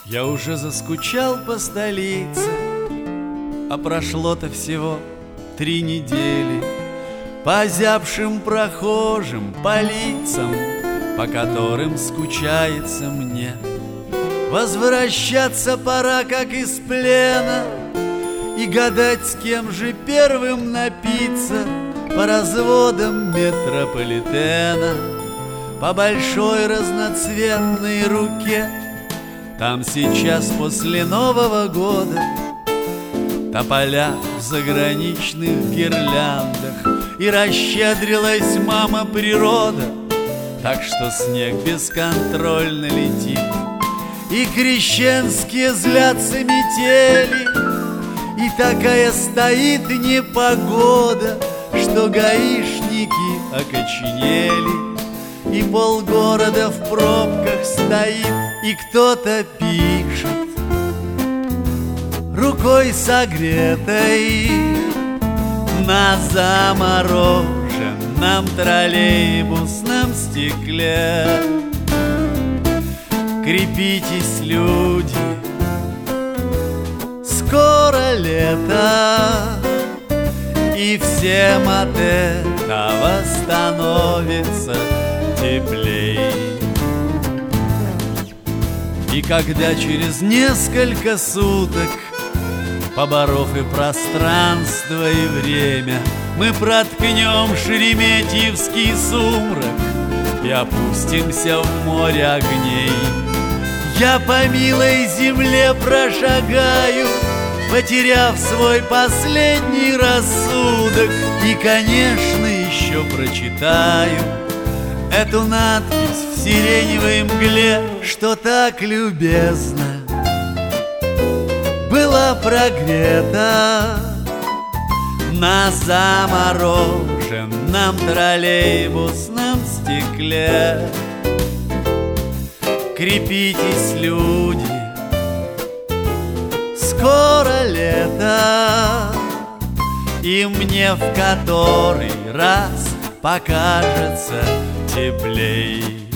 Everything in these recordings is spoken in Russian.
Я уже заскучал по столице, а прошло-то всего 3 недели. По озябшим прохожим, по лицам, по которым скучается мне. Возвращаться пора, как из плена, и гадать, с кем же первым напиться. По разводам метрополитена, по большой разноцветной руке. Там сейчас после Нового года тополя в заграничных гирляндах, и расщедрилась мама природа, так что снег бесконтрольно летит. И крещенские злятся метели, и такая стоит непогода, что гаишники окоченели, и полгорода в пробках стоит, и кто-то пишет рукой согретой на замороженном троллейбусном стекле. Крепитесь, люди, скоро лето, и всем от этого становится теплей. И когда через несколько суток, поборов и пространство, и время, мы проткнем шереметьевский сумрак и опустимся в море огней, я по милой земле прошагаю, потеряв свой последний рассудок, и, конечно, еще прочитаю эту надпись в сиреневой мгле, что так любезно была прогрета на замороженном троллейбусном стекле. Крепитесь, люди, скоро лето, и мне в который раз покажется теплей.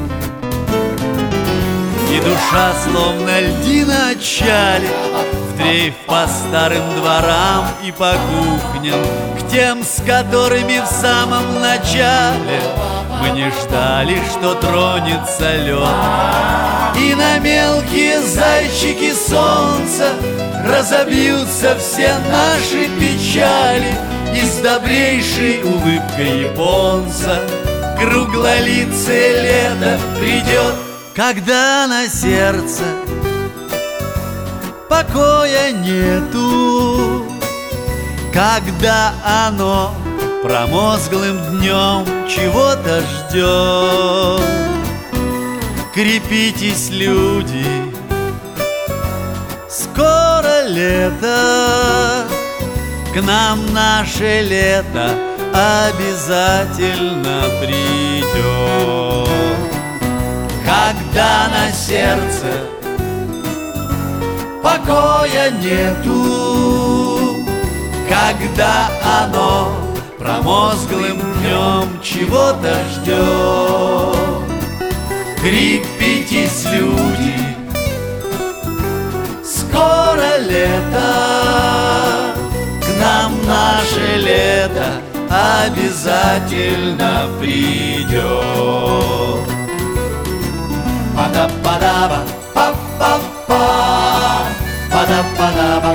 И душа, словно льдина отчалит, в дрейф по старым дворам и по кухням, к тем, с которыми в самом начале мы не ждали, что тронется лед. И на мелкие зайчики солнца разобьются все наши печали, и с добрейшей улыбкой японца круглолицее лето придет. Когда на сердце покоя нету, когда оно промозглым днем чего-то ждет. Крепитесь, люди, скоро лето, к нам наше лето обязательно придет. Когда на сердце покоя нету, когда оно промозглым днем чего-то ждет. Крепитесь, люди, скоро лето, к нам наше лето обязательно придет. Па-да-па-да-ба, па-па-па, па-да-па-да-ба.